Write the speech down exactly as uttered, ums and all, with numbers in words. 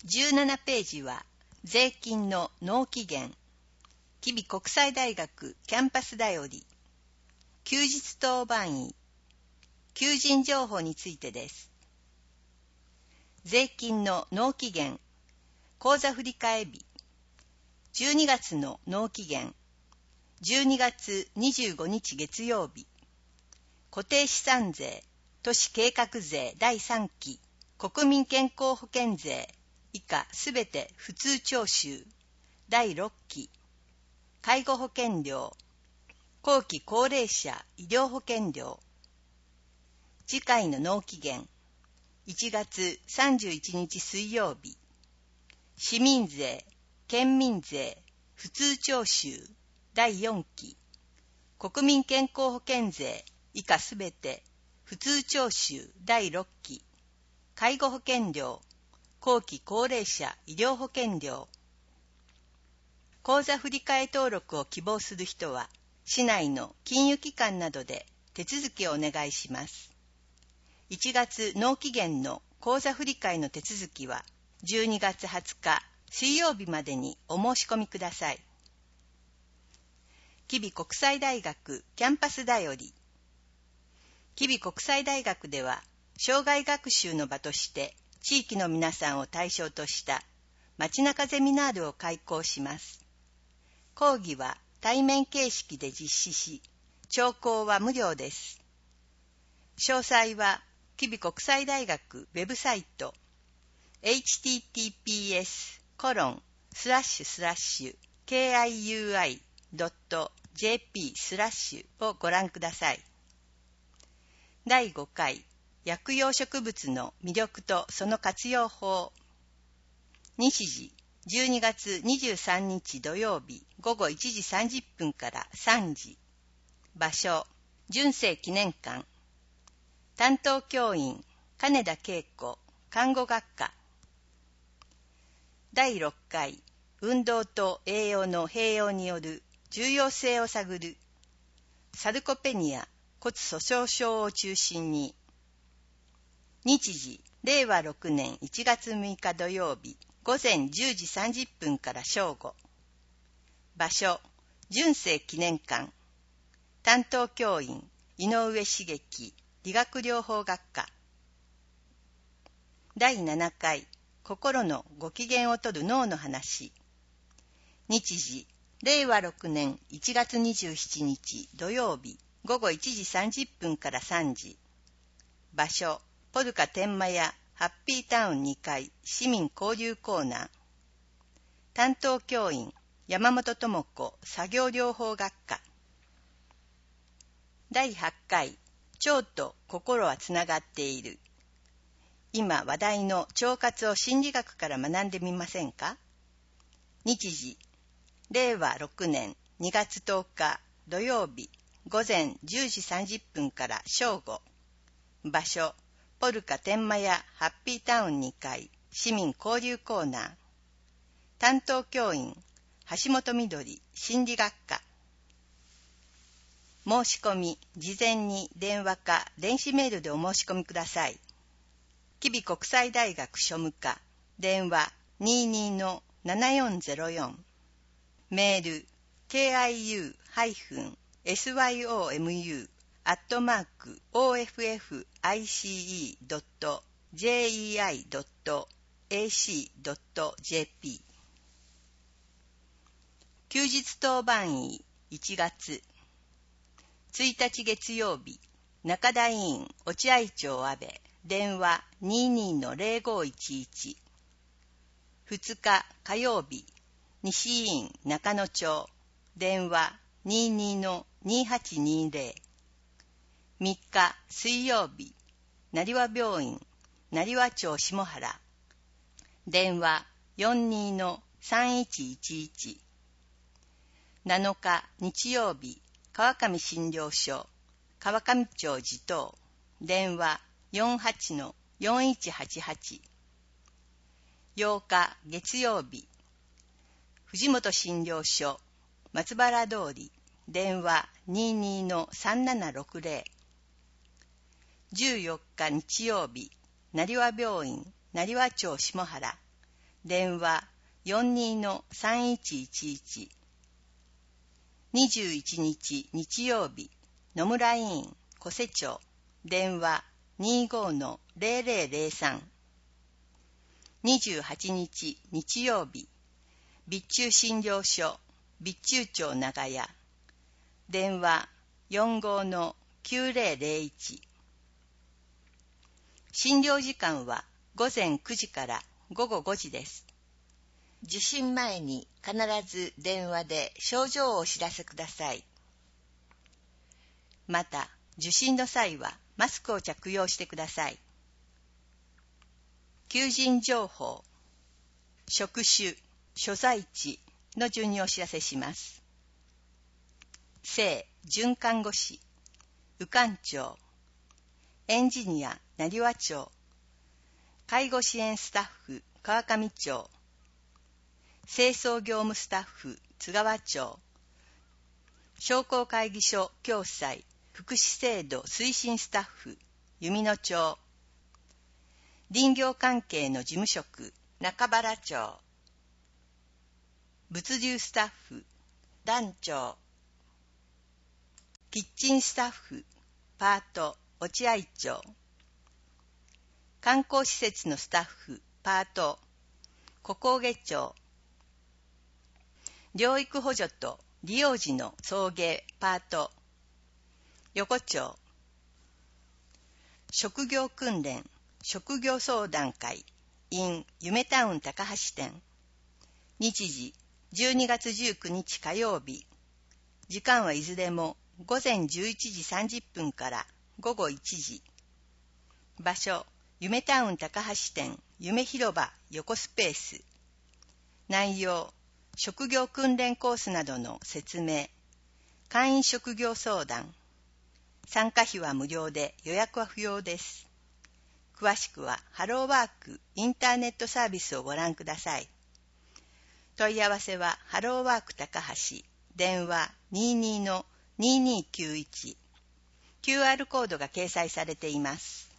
じゅうななページは税金の納期限、吉備国際大学キャンパスだより、休日当番医、求人情報についてです。税金の納期限、口座振替日、じゅうにがつの納期限、じゅうにがつにじゅうごにち月曜日、固定資産税、都市計画税だいさんき、国民健康保険税、以下すべて普通徴収、だいろっき、介護保険料、後期高齢者医療保険料。次回の納期限、いちがつさんじゅういちにち水曜日、市民税、県民税、普通徴収、だいよんき、国民健康保険税、以下すべて普通徴収だいろっき、介護保険料、後期高齢者医療保険料。口座振替登録を希望する人は、市内の金融機関などで手続きをお願いします。いちがつ納期限の口座振替の手続きは、じゅうにがつはつか水曜日までにお申し込みください。吉備国際大学キャンパスだより。吉備国際大学では、生涯学習の場として、地域の皆さんを対象とした街中ゼミナールを開講します。講義は対面形式で実施し、聴講は無料です。詳細は吉備国際大学ウェブサイト エイチティーティーピーエスコロンスラッシュスラッシュケーアイユーアイドットジェーピースラッシュをご覧ください。だいごかい薬用植物の魅力とその活用法。日時、じゅうにがつにじゅうさんにち土曜日ごごいちじさんじゅっぷんからさんじ。場所、純正記念館。担当教員、金田恵子、看護学科。だいろっかい、運動と栄養の併用による重要性を探る。サルコペニア、骨粗鬆症を中心に。日時、れいわろくねんいちがつむいか土曜日、ごぜんじゅうじさんじゅっぷんから正午。場所、純正記念館。担当教員、井上茂樹、理学療法学科。だいななかい、心のご機嫌をとる脳の話。日時、れいわろくねんいちがつにじゅうしちにち土曜日、ごごいちじさんじゅっぷんからさんじ。場所、ポルカ天満屋ハッピータウンにかい市民交流コーナー。担当教員、山本智子作業療法学科。だいはちかい、腸と心はつながっている。今話題の腸活を心理学から学んでみませんか？日時、れいわろくねんにがつとおか土曜日、ごぜんじゅうじさんじゅっぷんから正午。場所、ポルカ天満屋ハッピータウンにかい市民交流コーナー。担当教員、橋本みどり心理学科。申し込み、事前に電話か電子メールでお申し込みください。吉備国際大学庶務課、電話 にじゅうにのななよんゼロよん。メール、ケーアイユーエスワイオーエムユー アットマーク オーエフエフアイシーイー ドット ジェーイーアイ ドット エーシー ドット ジェーピー。休日当番医いちがつついたち月曜日、中田委員落合町安部、電話 にじゅうにのぜろごいちいち。ふつか火曜日、西委員中野町、電話 にじゅうにのにはちにぜろ。みっか水曜日、成和病院成和町下原、電話 よんじゅうにのさんいちいちいち。なのか日曜日、川上診療所川上町地頭、電話 よんじゅうはちのよんいちはちはち。ようか月曜日、藤本診療所松原通り、電話 にじゅうにのさんななろくぜろ。じゅうよっか日曜日、成和病院成和町下原、 電話 よんにーさんいちいちいち。にじゅういちにち日曜日、野村委員、小瀬町、電話 にじゅうごのゼロゼロゼロさん。にじゅうはちにち日曜日、備中診療所、備中町長屋、電話 よんじゅうごのきゅうゼロゼロいち。診療時間はごぜんくじからごごごじです。受診前に必ず電話で症状をお知らせください。また、受診の際はマスクを着用してください。求人情報、職種、所在地の順にお知らせします。正准看護師、宇官町、エンジニア、成羽町、介護支援スタッフ、川上町、清掃業務スタッフ、津川町、商工会議所共済、福祉制度推進スタッフ、弓野町、林業関係の事務職、中原町、物流スタッフ、団町、キッチンスタッフ、パート、落合町、観光施設のスタッフ、パート、小郡町、療育補助と利用時の送迎、パート、横町、職業訓練、職業相談会、in 夢タウン高橋店、日時、じゅうにがつじゅうくにち火曜日、時間はいずれもごぜんじゅういちじさんじゅっぷんからごごいちじ、場所、夢タウン高橋店、夢広場横スペース、内容、職業訓練コースなどの説明、会員職業相談、参加費は無料で予約は不要です。詳しくはハローワークインターネットサービスをご覧ください。問い合わせはハローワーク高橋、電話 にじゅうにのにじゅうにきゅういち、キューアール コードが掲載されています。